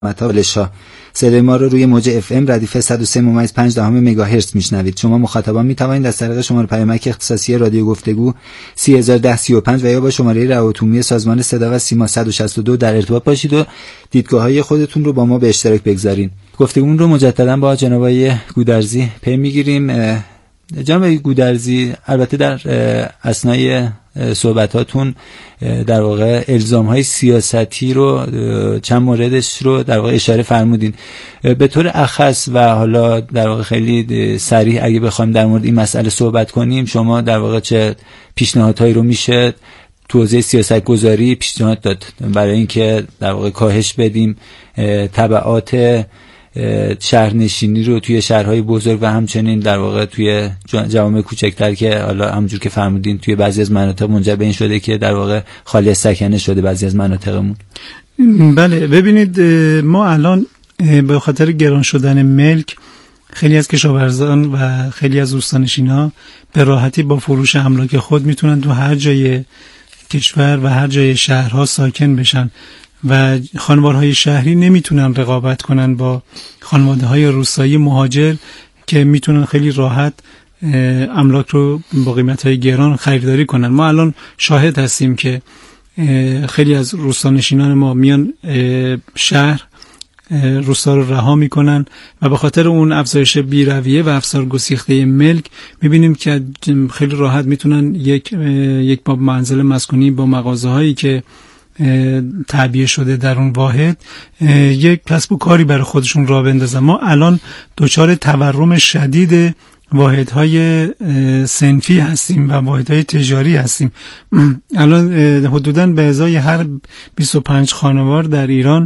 مطالشا. صدای ما رو روی موج اف ام ردیف 103.5 مگاهرتز میشنوید. شما مخاطبان میتوانید از طریق شماره پیامک اختصاصی رادیو گفتگو 301035 و یا با شماره روابط سازمان صدا و سیما 162 در ارتباط باشید و دیدگاه‌های خودتون رو با ما به اشتراک بگذارین. گفتگومون رو مجددا با جناب آقای گودرزی پی میگیریم. جناب آقای گودرزی، البته در اثنای صحبتاتون در واقع الزام‌های سیاستی رو چند موردش رو در واقع اشاره فرمودین. به طور اخص و حالا در واقع خیلی صریح اگه بخوایم در مورد این مسئله صحبت کنیم، شما در واقع چه پیشنهادهایی رو میشه تو حوزه سیاست گذاری پیشنهاد داد برای اینکه در واقع کاهش بدیم تبعات شهرنشینی رو توی شهرهای بزرگ و همچنین در واقع توی جوامع کوچکتر که حالا همونجور که فرمودین توی بعضی از مناطق منجر به این شده که در واقع خالی از سکنه شده بعضی از مناطقمون؟ بله، ببینید ما الان به خاطر گران شدن ملک خیلی از کشاورزان و خیلی از روستانشین‌ها به راحتی با فروش املاک خود میتونن تو هر جای کشور و هر جای شهرها ساکن بشن و خانوارهای شهری نمیتونن رقابت کنن با خانواده‌های روستایی مهاجر که میتونن خیلی راحت املاک رو با قیمت‌های گران خریداری کنن. ما الان شاهد هستیم که خیلی از روستانشینان ما میان شهر روستا رو رها میکنن و به خاطر اون افزایش بی‌رویه و افزار گسیخته ملک میبینیم که خیلی راحت میتونن یک با منزل مسکونی با مغازه‌هایی که تعبیه شده در اون واحد یک کسب و کاری برای خودشون راه بندازن. ما الان دچار تورم شدید واحدهای صنفی هستیم و واحدهای تجاری هستیم. الان حدوداً به ازای هر 25 خانوار در ایران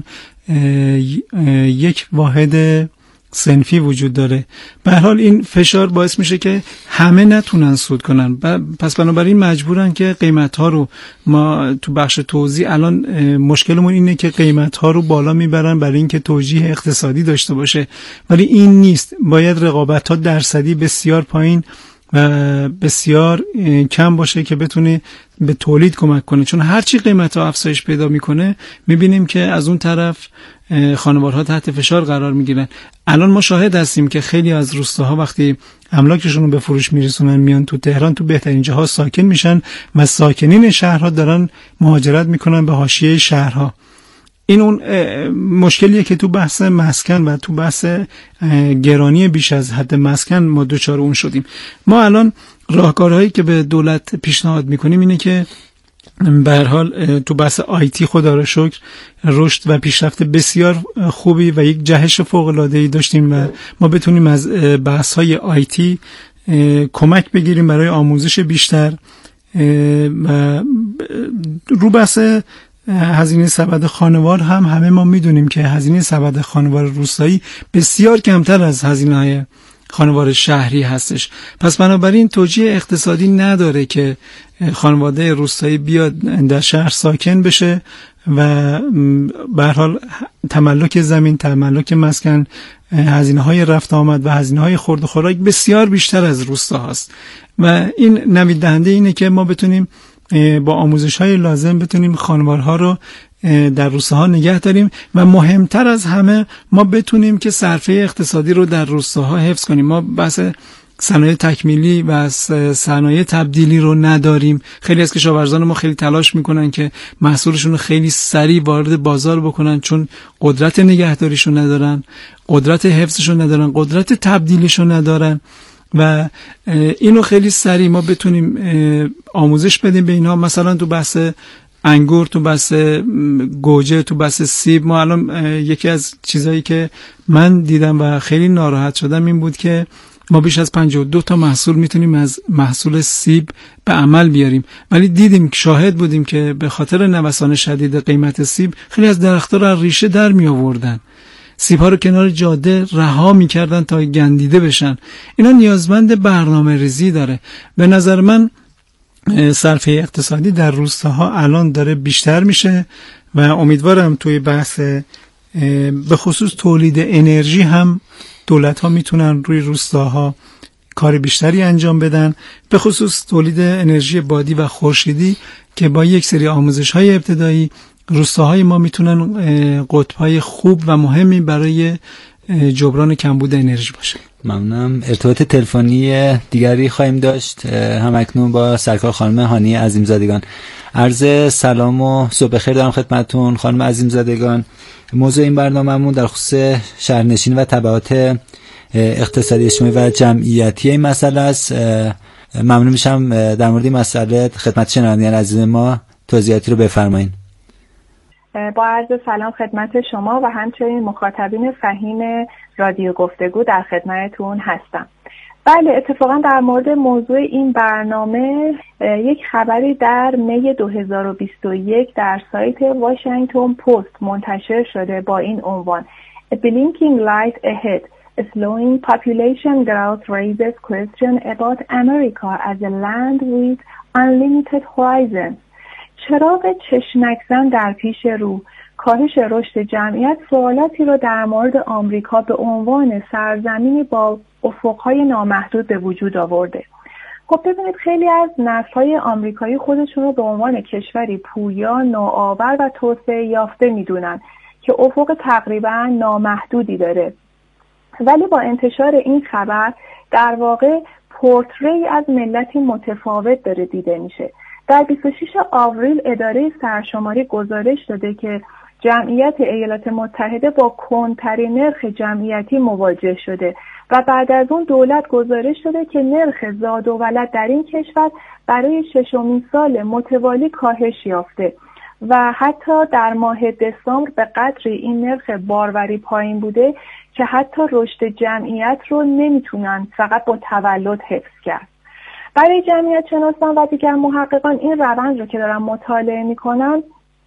یک واحد صنفی وجود داره. به هر حال این فشار باعث میشه که همه نتونن سود کنن، پس بنابراین مجبورن که قیمت‌ها رو، ما تو بخش توزیع الان مشکلمون اینه که قیمت‌ها رو بالا میبرن برای اینکه توجیه اقتصادی داشته باشه، ولی این نیست. باید رقابت‌ها درصدی بسیار پایین و بسیار کم باشه که بتونه به تولید کمک کنه، چون هرچی قیمت‌ها افزایش پیدا میکنه میبینیم که از اون طرف خانوارها تحت فشار قرار میگیرن. الان ما شاهد هستیم که خیلی از روستاها وقتی املاکشون رو به فروش میرسونن میان تو تهران، تو بهترین جاها ساکن میشن و ساکنین شهرها دارن مهاجرت میکنن به حاشیه شهرها. این اون مشکلیه که تو بحث مسکن و تو بحث گرانی بیش از حد مسکن ما دوچار اون شدیم. ما الان راهکارهایی که به دولت پیشنهاد میکنیم اینه که به هر حال تو بحث آیتی خدا را شکر رشد و پیشرفت بسیار خوبی و یک جهش فوق العاده ای داشتیم و ما بتونیم از بحث‌های آیتی کمک بگیریم برای آموزش بیشتر و رو بحث هزینه سبد خانوار هم همه ما میدونیم که هزینه سبد خانوار روستایی بسیار کمتر از هزینه‌های خانوار شهری هستش. پس بنابراین توجیه اقتصادی نداره که خانواده روستایی بیاد در شهر ساکن بشه و به هر حال تملک زمین، تملک مسکن، هزینه‌های رفت آمد و هزینه‌های خورد و خوراک بسیار بیشتر از روستا هست و این نوید دهنده اینه که ما بتونیم با آموزش‌های لازم بتونیم خانوارها رو در روستاها نگه داریم و مهمتر از همه ما بتونیم که صرفه اقتصادی رو در روستاها حفظ کنیم. ما بحث صنایع تکمیلی و صنایع تبدیلی رو نداریم. خیلی از کشاورزان ما خیلی تلاش میکنن که محصولشون رو خیلی سریع وارد بازار بکنن، چون قدرت نگهداریشون ندارن، قدرت حفظشون ندارن، قدرت تبدیلیشون ندارن و اینو خیلی سریع ما بتونیم آموزش بدیم به اینها. مثلا تو بحث انگور، تو بحث گوجه، تو بحث سیب، ما الان یکی از چیزایی که من دیدم و خیلی ناراحت شدم این بود که ما بیش از 52 تا محصول میتونیم از محصول سیب به عمل بیاریم، ولی دیدیم، شاهد بودیم که به خاطر نوسان شدید قیمت سیب خیلی از درخت‌ها رو از ریشه در می آوردن، سیب‌ها رو کنار جاده رها می‌کردن تا گندیده بشن. اینا نیازمند برنامه‌ریزی داره. به نظر من صرفه اقتصادی در روستاها الان داره بیشتر میشه و امیدوارم توی بحث به خصوص تولید انرژی هم دولت‌ها میتونن روی روستاها کار بیشتری انجام بدن، به خصوص تولید انرژی بادی و خورشیدی که با یک سری آموزش‌های ابتدایی روستاهای ما میتونن قطب‌های خوب و مهمی برای جبران کمبود انرژی باشه. ممنونم. ارتباط تلفنی دیگری خواهیم داشت همکنون با سرکار خانم هانی عظیمزادگان. عرض سلام و صبح بخیر دارم خدمتتون خانم عظیمزادگان. موضوع این برنامه‌مون در خصوص شهرنشینی و تبعات اقتصادی اجتماعی و جمعیتی این مسئله است. ممنون میشم در مورد این مسئله خدمت شنوندگان عزیز ما توضیحاتی رو بفرمایید. با عرض سلام خدمت شما و همچنین مخاطبین فهیم رادیو گفتگو در خدمتتون هستم. بله، اتفاقا در مورد موضوع این برنامه یک خبری در می 2021 در سایت واشنگتن پست منتشر شده با این عنوان A blinking light ahead. Slowing population growth raises question about America as a land with unlimited horizons. چراغ چشمک‌زن در پیش رو، کاهش رشد جمعیت سوالاتی رو در مورد آمریکا به عنوان سرزمینی با افق‌های نامحدود به وجود آورده. خب ببینید، خیلی از نسل‌های آمریکایی خودشون رو به عنوان کشوری پویا، نوآور و توسعه یافته می‌دونن که افق تقریباً نامحدودی داره. ولی با انتشار این خبر در واقع پورتری از ملتی متفاوت داره دیده میشه. در 26 آوریل اداره سرشماری گزارش داده که جمعیت ایالات متحده با کندترین نرخ جمعیتی مواجه شده و بعد از اون دولت گزارش داده که نرخ زاد و ولد در این کشور برای 6مین سال متوالی کاهش یافته و حتی در ماه دسامبر به قدری این نرخ باروری پایین بوده که حتی رشد جمعیت رو نمیتونن فقط با تولد حفظ کرد. برای جمعیت شناسان و دیگر محققان این روند رو که دارن مطالعه میکنن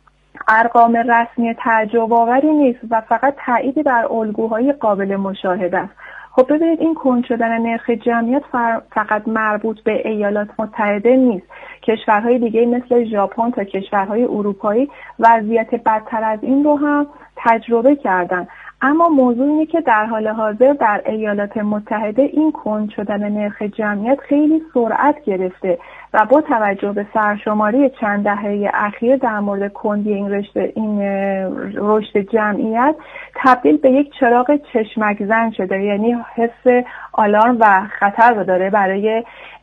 ارقام رسمی تعجب‌آوری نیست و فقط تأییدی بر الگوهای قابل مشاهده است. خب ببینید، این کند شدن نرخ جمعیت فقط مربوط به ایالات متحده نیست. کشورهای دیگه مثل ژاپن تا کشورهای اروپایی وضعیت بدتر از این رو هم تجربه کردن. اما موضوع اینه که در حال حاضر در ایالات متحده این کند شدن نرخ جمعیت خیلی سرعت گرفته و با توجه به سرشماری چند دهه اخیر در مورد کندی این رشد جمعیت تبدیل به یک چراغ چشمک‌زن شده، یعنی حس آلارم و خطر رو داره برای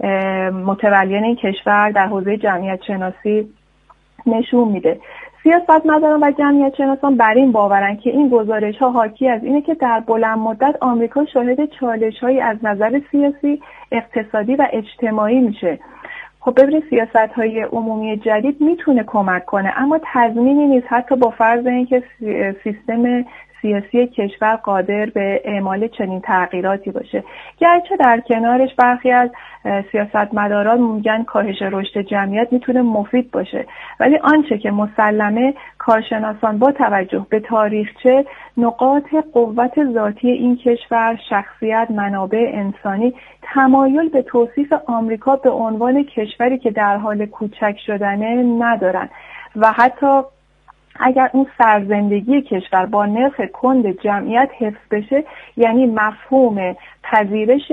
متولیان این کشور در حوزه جمعیت شناسی نشون میده. سیاستمداران و جمعیت شناسان بر این باورند که این گزارش‌ها حاکی از اینه که در بلند مدت آمریکا شاهد چالش‌هایی از نظر سیاسی، اقتصادی و اجتماعی میشه. خب ببینید، سیاست‌های عمومی جدید میتونه کمک کنه اما تضمینی نیست، حتی با فرض اینکه سیستم سیاسی کشور قادر به اعمال چنین تغییراتی باشه. گرچه در کنارش برخی از سیاستمداران میگن کاهش رشد جمعیت میتونه مفید باشه، ولی آنچه که مسلمه کارشناسان با توجه به تاریخچه، نقاط قوت ذاتی این کشور، شخصیت، منابع انسانی، تمایل به توصیف آمریکا به عنوان کشوری که در حال کوچک شدنه ندارن و حتی اگر اون سرزندگی کشور با نرخ کند جمعیت حفظ بشه، یعنی مفهوم پذیرش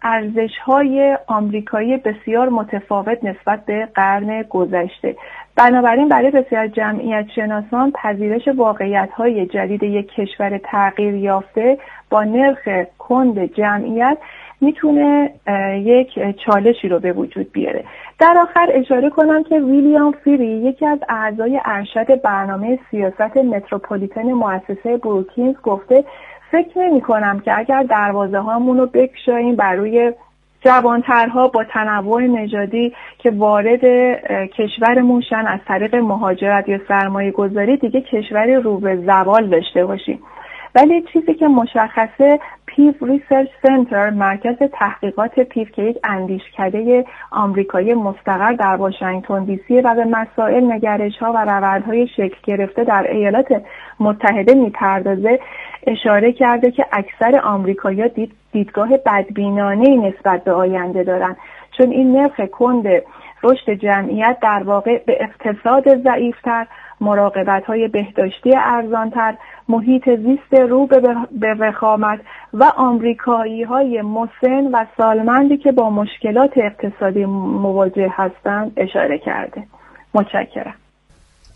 ارزش‌های آمریکایی بسیار متفاوت نسبت به قرن گذشته. بنابراین برای بسیار جمعیت شناسان پذیرش واقعیت‌های جدید یک کشور تغییر یافته با نرخ کند جمعیت میتونه یک چالشی رو به وجود بیاره. در آخر اشاره کنم که ویلیام فیری، یکی از اعضای ارشد برنامه سیاست متروپولیتن مؤسسه بروکینز، گفته فکر نمی کنم که اگر دروازه هامون رو بگشاییم برای جوانترها با تنوع نژادی که وارد کشورمون شن از طریق مهاجرت یا سرمایه گذاری، دیگه کشوری رو به زوال داشته باشیم. ولی چیزی که مشخصه، پیو ریسرچ سنتر، مرکز تحقیقات پیو که یک اندیشکده آمریکایی مستقر در واشنگتن دی سی و به مسائل نگرش‌ها و روندهای شکل گرفته در ایالات متحده میپردازه، اشاره کرده که اکثر آمریکایی‌ها دیدگاه بدبینانه‌ای نسبت به آینده دارن، چون این نرخ کند رشد جمعیت در واقع به اقتصاد ضعیف‌تر، مراقبت‌های بهداشتی ارزان‌تر، محیط زیست رو به وخامت و آمریکایی‌های مسن و سالمندی که با مشکلات اقتصادی مواجه هستند اشاره کرده. متشکرم.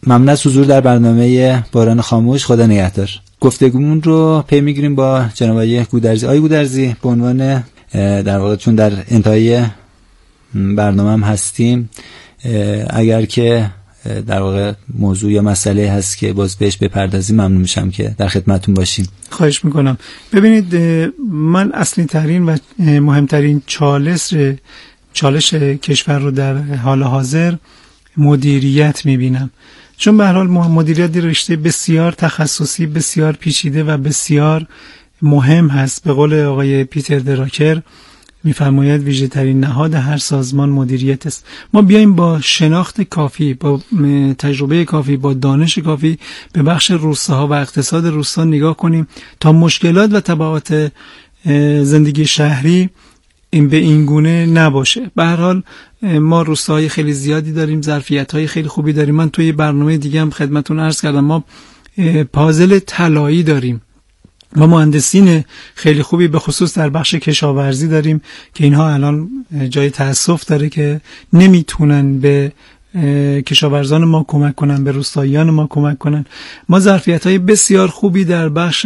ممنون از حضور در برنامه بحران خاموش. خدا نگهدار. گفتگومون رو پی میگیریم با جناب آقای گودرزی. آقای گودرزی، به عنوان در واقع چون در انتهای برنامه هم هستیم، اگر که در واقع موضوع یا مسئله هست که باز بهش بپردازیم ممنون میشم که در خدمتتون باشیم. خواهش میکنم. ببینید، من اصلی ترین و مهمترین چالش کشور رو در حال حاضر مدیریت میبینم، چون به هر حال مدیریت رشته بسیار تخصصی، بسیار پیچیده و بسیار مهم هست. به قول آقای پیتر دراکر میفرماید ویژه ترین نهاد هر سازمان مدیریت است. ما بیایم با شناخت کافی، با تجربه کافی، با دانش کافی به بخش روستاها و اقتصاد روستا نگاه کنیم تا مشکلات و تبعات زندگی شهری این به این گونه نباشه. به هر حال ما روستاهای خیلی زیادی داریم، ظرفیت‌های خیلی خوبی داریم. من توی برنامه دیگه هم خدمتتون عرض کردم ما پازل طلایی داریم. ما مهندسین خیلی خوبی به خصوص در بخش کشاورزی داریم که اینها الان جای تأسف داره که نمیتونن به کشاورزان ما کمک کنن، به روستاییان ما کمک کنن. ما ظرفیت‌های بسیار خوبی در بخش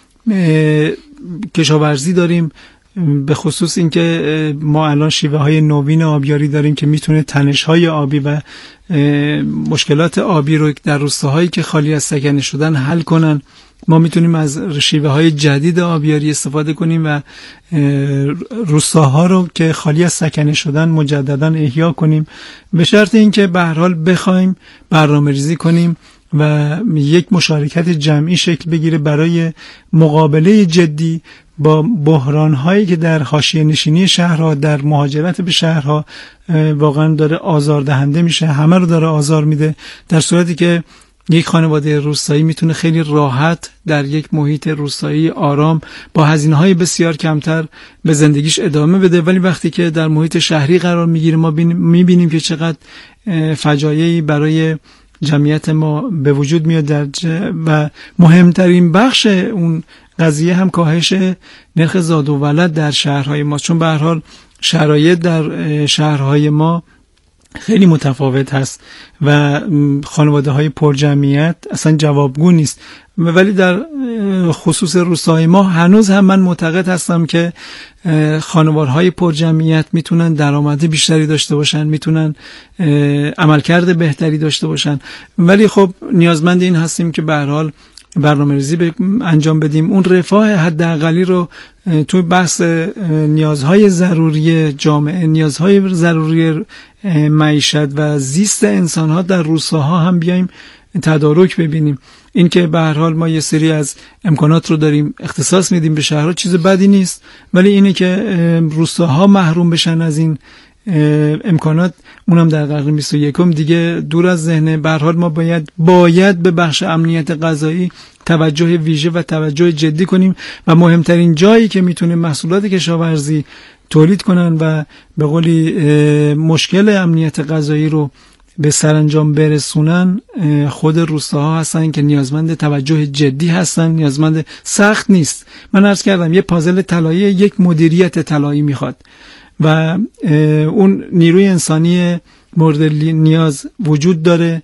کشاورزی داریم، به خصوص اینکه ما الان شیوه‌های نوین آبیاری داریم که میتونه تنش‌های آبی و مشکلات آبی رو در روستاهایی که خالی از سکنه شدن حل کنن. ما میتونیم از شیوه‌های جدید آبیاری استفاده کنیم و روستاها رو که خالی از سکنه شدن مجدداً احیا کنیم، به شرط اینکه به هر حال بخوایم برنامه‌ریزی کنیم و یک مشارکت جمعی شکل بگیره برای مقابله جدی با بحران‌هایی که در حاشیه نشینی شهرها، در مهاجرت به شهرها واقعا داره آزاردهنده میشه، همه رو داره آزار میده، در صورتی که یک خانواده روستایی میتونه خیلی راحت در یک محیط روستایی آرام با هزینه‌های بسیار کمتر به زندگیش ادامه بده. ولی وقتی که در محیط شهری قرار میگیره ما میبینیم که چقدر فجایعی برای جمعیت ما به وجود میاد و مهمترین بخش اون قضیه هم کاهش نرخ زاد و ولد در شهرهای ما، چون به هر حال شرایط در شهرهای ما خیلی متفاوت هست و خانواده های پرجمعیت اصلا جوابگو نیست. ولی در خصوص روستاهای ما هنوز هم من معتقد هستم که خانوارهای پرجمعیت میتونن درآمد بیشتری داشته باشن، میتونن عملکرد بهتری داشته باشن، ولی خب نیازمند این هستیم که به هر حال برنامه‌ریزی انجام بدیم، اون رفاه حداقلی رو تو بحث نیازهای ضروری جامعه، نیازهای ضروری معیشت و زیست انسان‌ها در روستاها هم بیایم تدارک ببینیم. این که به هر حال ما یه سری از امکانات رو داریم اختصاص میدیم به شهرها چیز بدی نیست، ولی اینه که روستاها محروم بشن از این امکانات، اونم در قرن 21 دیگه دور از ذهنه. به هر حال ما باید به بخش امنیت غذایی توجه ویژه و توجه جدی کنیم و مهمترین جایی که میتونه محصولات کشاورزی تولید کنن و به قولی مشکل امنیت غذایی رو به سرانجام برسونن خود روستاها هستن که نیازمند توجه جدی هستن، نیازمند سخت نیست. من عرض کردم یه پازل طلایی، یک مدیریت طلایی میخواد و اون نیروی انسانی مورد نیاز وجود داره،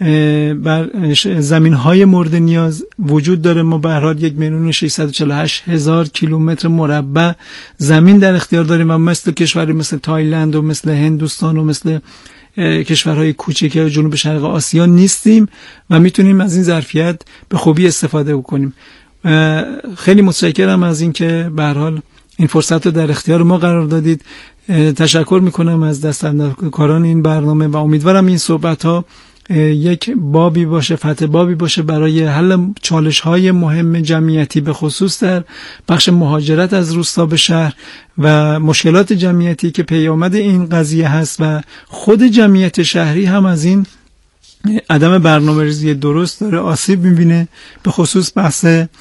بر زمین‌های مورد نیاز وجود داره. ما به هر حال 1,648,000 کیلومتر مربع زمین در اختیار داریم و مثل کشوری مثل تایلند و مثل هندوستان و مثل کشورهای کوچک جنوب شرق آسیا نیستیم و میتونیم از این ظرفیت به خوبی استفاده بکنیم. خیلی متشکرم از این که به هر حال این فرصت رو در اختیار ما قرار دادید. تشکر میکنم از دستاندرکاران این برنامه و امیدوارم این صحبت‌ها یک بابی باشه، فتح بابی باشه برای حل چالش‌های مهم جمعیتی، به خصوص در بخش مهاجرت از روستا به شهر و مشکلات جمعیتی که پیامد این قضیه هست و خود جمعیت شهری هم از این عدم برنامه‌ریزی درست داره آسیب می‌بینه، به خصوص بحث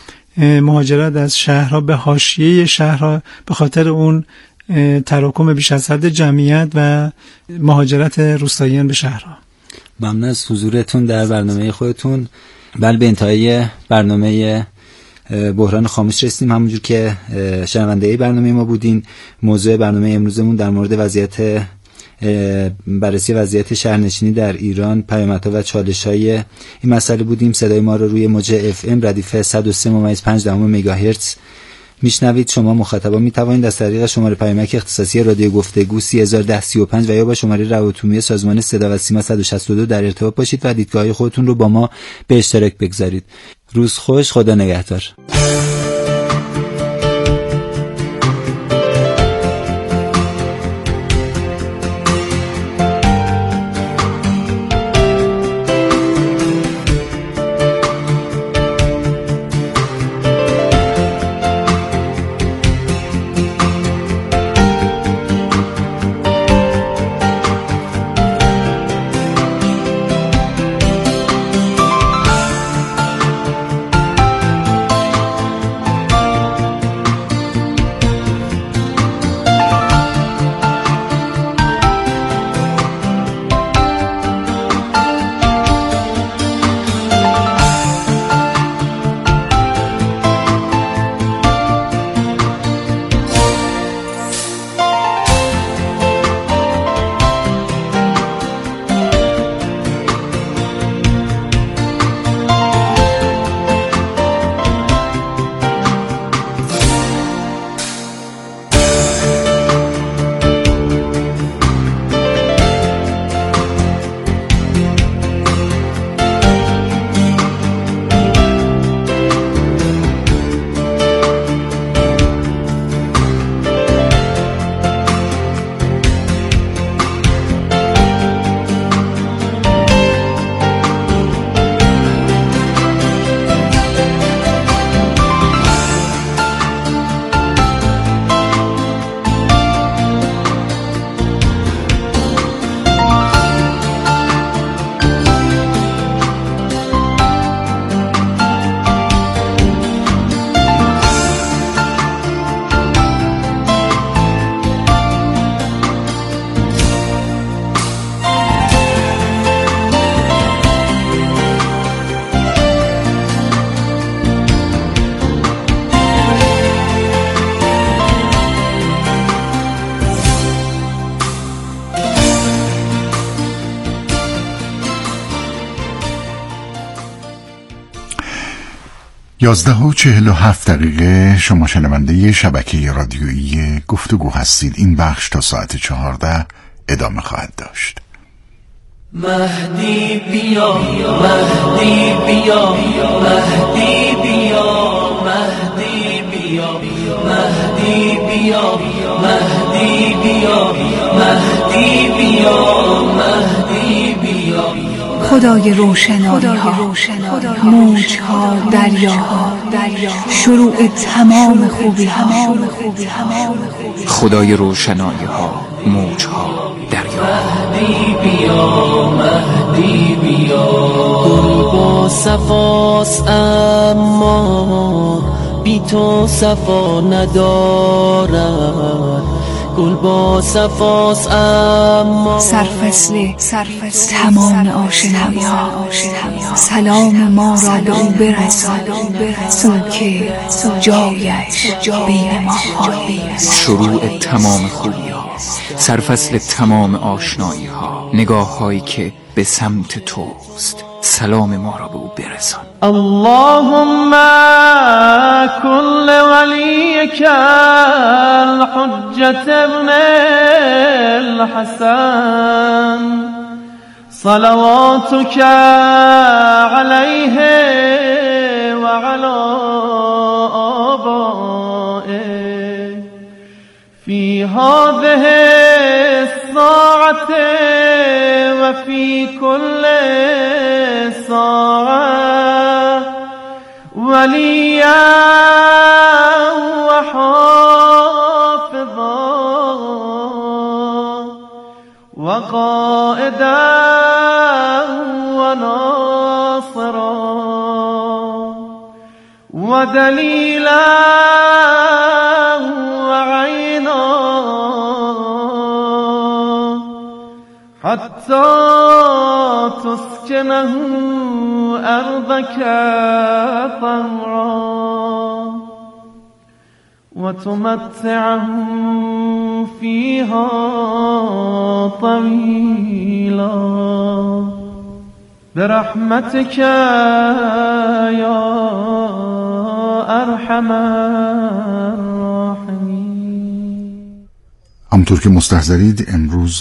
مهاجرت از شهرها به حاشیه شهرها به خاطر اون تراکم بیش از حد جمعیت و مهاجرت روستاییان به شهرها. ممنون از حضورتون در برنامه خودتون. بله، به انتهای برنامه بحران خاموش رسیدیم. همونجور که شنونده برنامه ما بودین، موضوع برنامه امروزمون در مورد وضعیت بررسی وضعیت شهرنشینی در ایران، پیامدها و چالش‌های این مسئله بودیم. صدای ما رو روی موج FM ردیف 103.5 مگاهرتز میشنوید. شما مخاطبان میتوانید از طریق شماره پیامک اختصاصی رادیو گفتگو 301035 و یا با شماره روابط سازمان صدا و سیما 162 در ارتباط باشید و دیدگاه‌های خودتون رو با ما به اشتراک بگذارید. روز خوش، خدا نگهدار. یازده و 47 دقیقه. شما شنونده شبکه رادیویی گفتگو هستید. این بخش تا ساعت 14 ادامه خواهد داشت. مهدی بیا، مهدی بیا، مهدی بیا، مهدی بیا، مهدی بیا، مهدی بیا، مهدی بیا، مهدی بیا. خدای روشنایی‌ها، موج‌ها، دریاها، شروع تمام خوبی‌ها. خدای روشنایی‌ها، موج‌ها، دریاها. مهدی بیا، مهدی بیا. گل با صفاست اما بی تو صفا ندارد. گل با صفاست اما سرفصل تمام آشنایی‌ها. سلام ما را به او برسان، او که جایش بین ما خالی. شروع تمام خوبی‌ها، سرفصل تمام آشنایی‌ها، نگاه‌هایی که به سمت توست. سلام ما را به او برسان. اللهم كل وليك الحجة ابن الحسن صلواتك عليه وعلى آبائه في هذه الساعة وفي كل ساعة وليا وحافظا وقائدا وناصرا ودليلا وعينا حتى تسكنه أرضك طهرا وتمتعه فيها طويلا برحمتك يا ارحم الراحمین. همونطور که مستحضرید امروز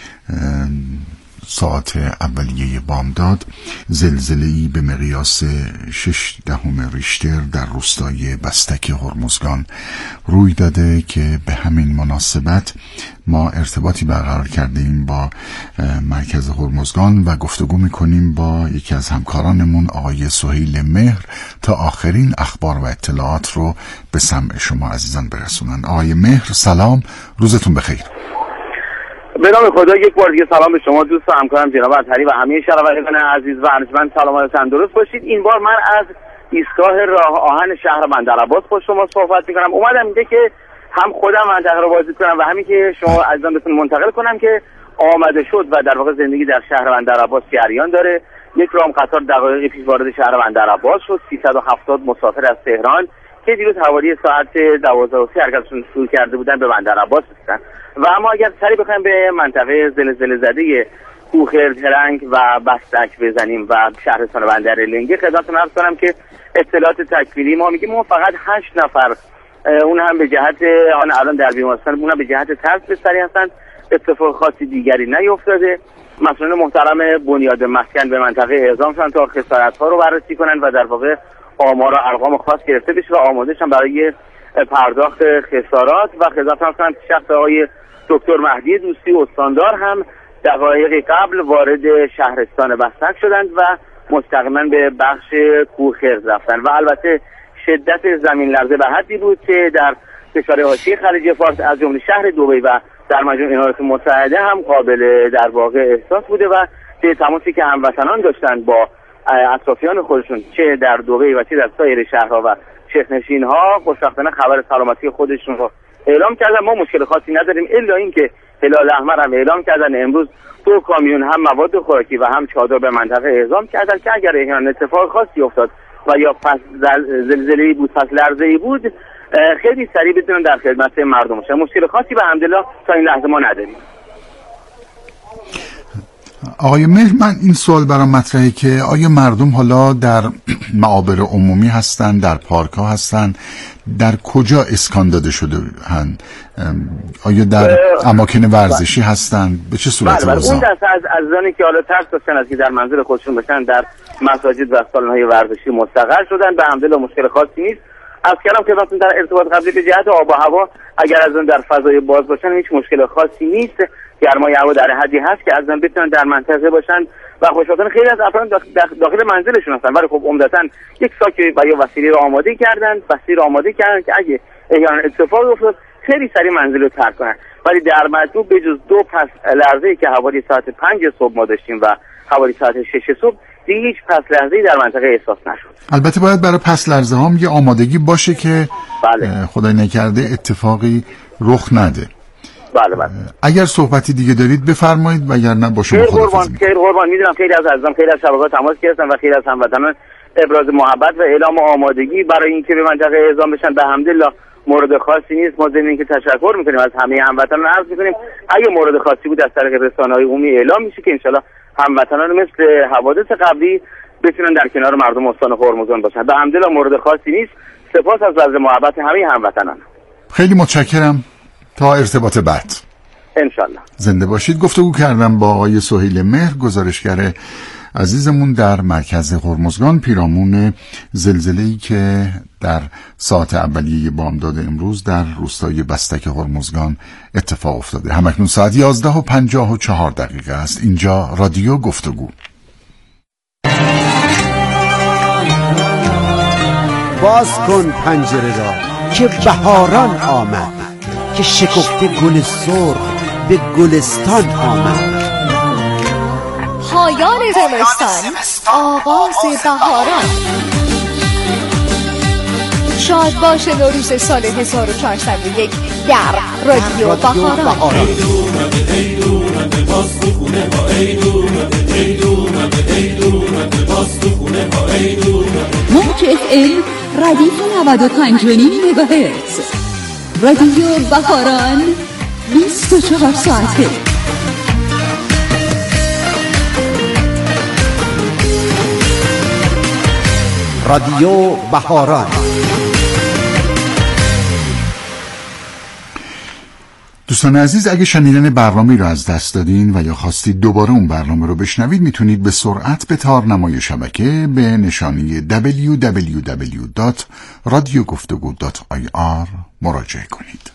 ساعت اولیه بامداد زلزله‌ای به مقیاس 6 ریشتر در روستای بستک هرمزگان روی داده که به همین مناسبت ما ارتباطی برقرار کردیم با مرکز هرمزگان و گفتگو میکنیم با یکی از همکارانمون آقای سهیل مهر تا آخرین اخبار و اطلاعات رو به سمع شما عزیزان برسونن. آقای مهر سلام، روزتون بخیر. به نام خدا یک بار دیگه سلام به شما دوست و همکارم جناب اطهری و همه شنوندگان عزیز و ارجمند. سلامت و تندرست باشید. این بار من از ایستگاه راه آهن شهر بندرعباس با شما صحبت میکنم. اومدم اینجا که هم خودم منطقه رو بازدید کنم و همین که شما عزیزان بهتون منتقل کنم که آمده شد و در واقع زندگی در شهر بندرعباس جریان داره. یک رام قطار دقایقی پیش وارد شهر بندرعباس شد. 370 مسافر از تهران که دیروز حوالی ساعت 12:30 حرکتشون شروع کرده بودن به بندرعباس رسیدن. و اما اگر سری بخوایم به منطقه زلزله زده کوهخرترنگ و بستک بزنیم و شهرستان بندرلنگی خدمتتون عرض کنم که اطلاعات تکمیلی ما میگیم ما فقط 8 نفر اون هم به جهت الان در بیمارستان، اونم به جهت ترس بستری هستن. اتفاق خاصی دیگری نیفتاده. مسئولان محترم بنیاد مسکن به منطقه اعزام شدن تا خسارت‌ها رو بررسی کنن و در واقع آمار و ارقام خاص گرفته بشه و آماده شن برای پرداخت خسارات. و خدمتتون عرض کنم شخص آقای دکتر مهدی دوستی استاندار هم دقایقی قبل وارد شهرستان بستک شدند و مستقیما به بخش کوهخرد رفتن و البته شدت زمین لرزه به حدی بود که در کشور حاشیه خلیج فارس از جمله شهر دبی و در مجموع ایالات متحده هم قابل در واقع احساس بوده و به تماسی که هموطنان داشتند با اطرافیان خودشون چه در دبی و چه در سایر شهرها و شهرنشین‌ها خوشبختانه خبر سلامتی خودشون رو اعلام کردن. ما مشکل خاصی نداریم الا اینکه هلال احمر هم اعلام کردن امروز 2 کامیون هم مواد خوراکی و هم چادر به منطقه اعزام کردن که اگر احیانا اتفاق خاصی افتاد و یا پس زلزله‌ای بود، پس لرزه‌ای بود، خیلی سریع بتونن در خدمت مردم باشن. مشکل خاصی به حمدالله تا این لحظه ما نداریم. آقای مهر، من این سوال برام مطرحه که آیا مردم حالا در معابر عمومی هستن، در پارک ها هستن، در کجا اسکان داده شده هستند؟ آیا در اماکن ورزشی هستن؟ به چه صورت اون دسته از عزیزانی که حالا ترس داشتن از که در منزل خودشون باشن در مساجد و سالن‌های ورزشی مستقر شدن، به حمدالله مشکل خاصی نیست. از کلام که وقتی در ارتباط قبلی به جهت آب و هوا اگر از اون در فضای باز باشن هیچ مشکل خاصی نیست. گرمای هوا در حدی هست که ازن بتونن در منطقه باشن و خوشبختانه خیلی از افراد داخل منزلشون هستن، ولی خب عمدتاً یک ساک و یا وسیله رو آماده کردن که اگه احیانا اتفاقی افتاد خیلی سریع منزل رو ترک کنن. ولی در مجموع بجز 2 پس لرزه‌ای که حوالی ساعت 5 صبح ما داشتیم و حوالی ساعت 6 صبح دیگه هیچ پس لرزه‌ای در منطقه احساس نشد. البته باید برای پس لرزه هم یه آمادگی باشه که بله. خدای نکرده اتفاقی رخ نده. بله. اگر صحبتی دیگه دارید بفرمایید وگرنه با شما خداحافظی. خیر قربان. میدونم خیلی از عزیزان خیلی از شبکه‌ها تماس گرفتن و خیلی از هموطنان ابراز محبت و اعلام آمادگی برای اینکه به منطقه اعزام بشن. به حمدالله مورد خاصی نیست. ما ضمن اینکه تشکر میکنیم از همه هموطنان عرض میکنیم اگه مورد خاصی بود از طریق رسانه‌های عمومی اعلام میشه که ان شاءالله هموطنان مثل حوادث قبلی بتونن در کنار مردم استان هرمزگان باشن. به حمدالله مورد خاصی نیست. سپاس از بذل محبت همه هموطنان. خیلی متشکرم. تا ارتباط بعد انشالله. زنده باشید. گفتگو کردم با آقای سهیل مهر، گزارشگر عزیزمون در مرکز هرمزگان پیرامون زلزله‌ای که در ساعت اولیه بامداد امروز در روستای بستک هرمزگان اتفاق افتاده. همکنون ساعت 11:54 است. اینجا رادیو گفتگو. باز کن پنجره را که بهاران آمد، که شکفته گل سرخ به گلستان آمد. پایان زمستان، آغاز بهاران. شاد باشه نوروز سال 1401 در رادیو بهاران. موج FM ردیف 95.5 مگاهرتز. رادیو بهاران 24 ساعته. رادیو بهاران. دوستان عزیز، اگه شنیدن برنامه رو از دست دادین و یا خواستید دوباره اون برنامه رو بشنوید، میتونید به سرعت به تارنمای شبکه به نشانی www.radioguftego.ir مراجعه کنید.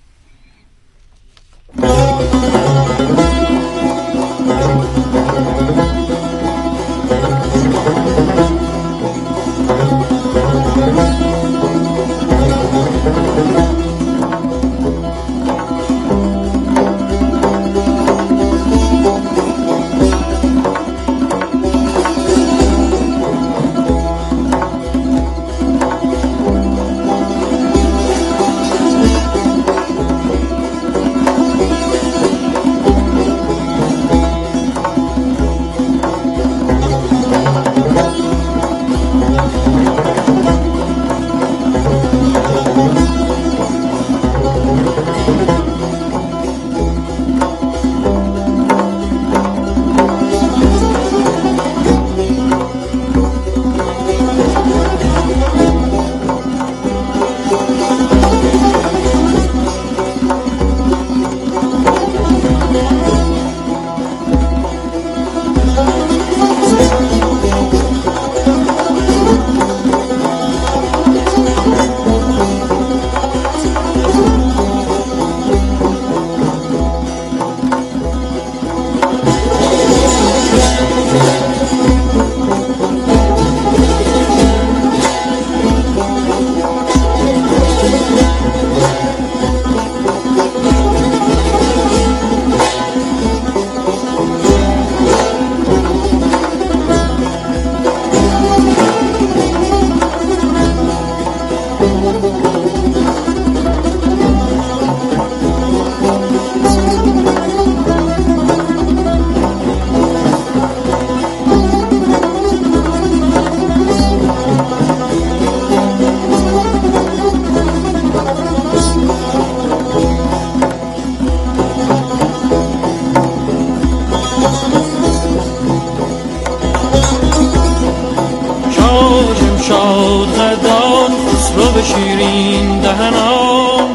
شیرین دهنان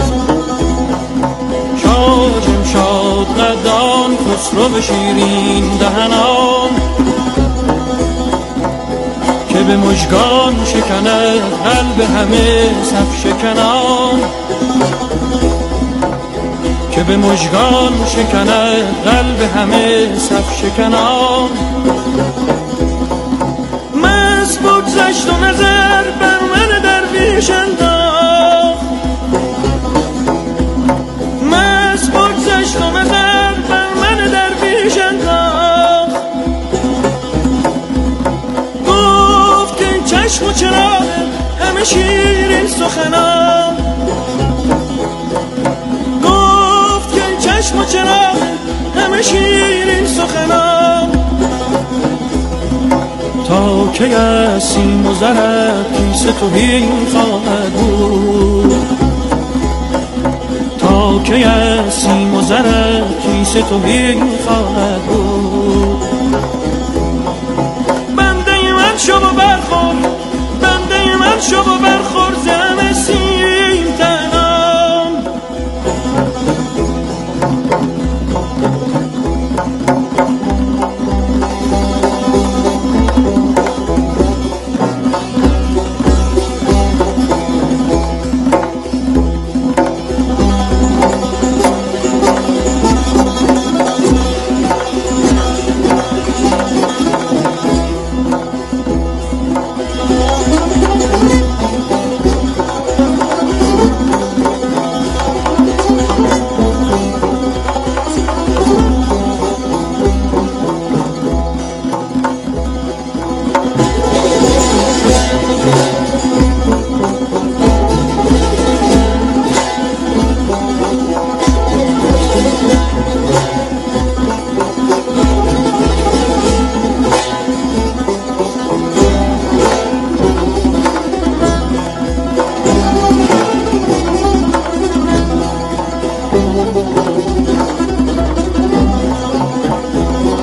شاد جمشاد قدان خسرو شیرین دهنان که به مژگان شکند قلب همه صف شکنان که به مژگان شکند قلب همه صف شکنان مست بگذشت و نظر بر من درویش انداخت مست بگذشت و نظر بر من درویش انداخت گفت که این چشم و چراغ همه شیرین سخنان گفت که این چشم و چراغ همه شیرین سخنان تا که از سیم و زرت کیس توهین خواهد بود تا که از سیم و زرت کیس توهین خواهد بود بنده من شو و برخور بنده من شو و برخور